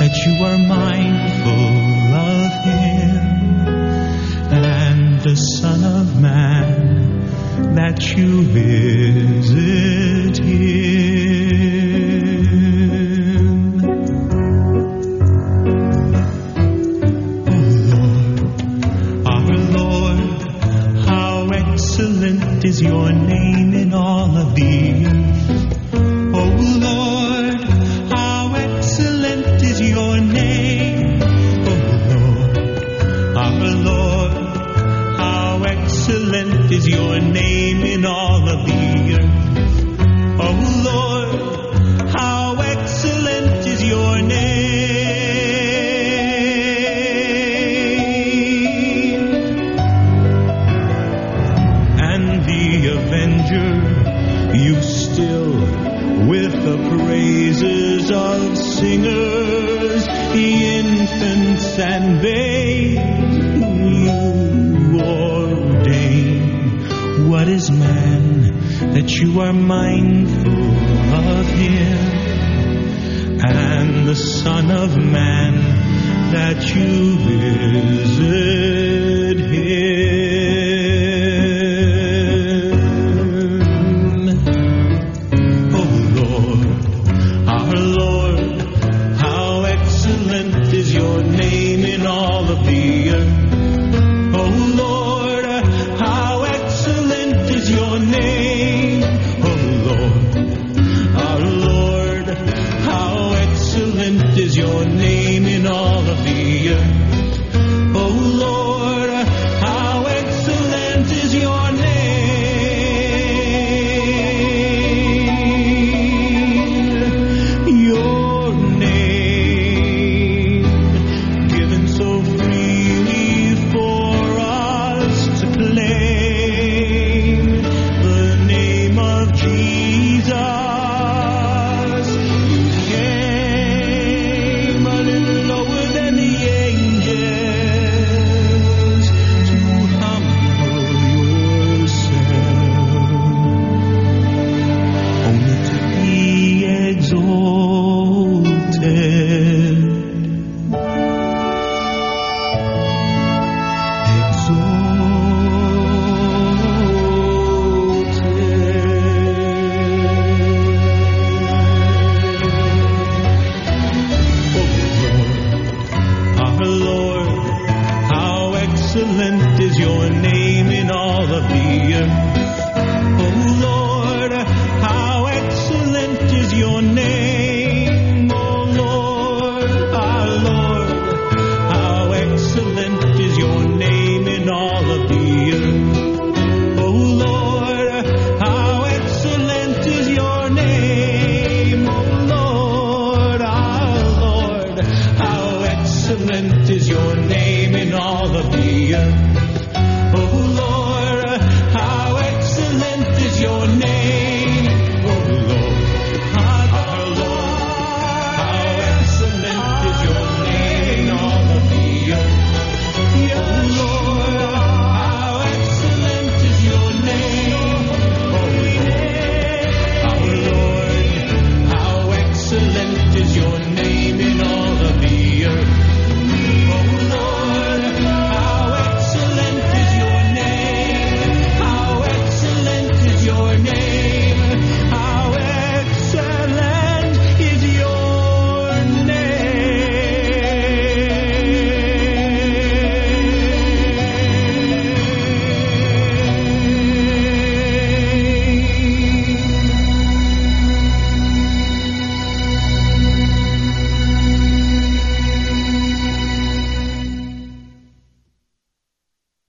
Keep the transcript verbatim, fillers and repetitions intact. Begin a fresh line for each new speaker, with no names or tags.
that you are mindful of him, and the Son of Man, that you visit him. Oh Lord, our Lord, how excellent is your name in all of the earth. Oh Lord, how excellent is your name. Oh Lord, our Lord, how excellent is your name in all of the earth. Oh Lord, how excellent is your name. And the avenger, you still with the praises of singers, the infants and babes you ordain. What is man that you are mindful of him, and the Son of Man that you visit him?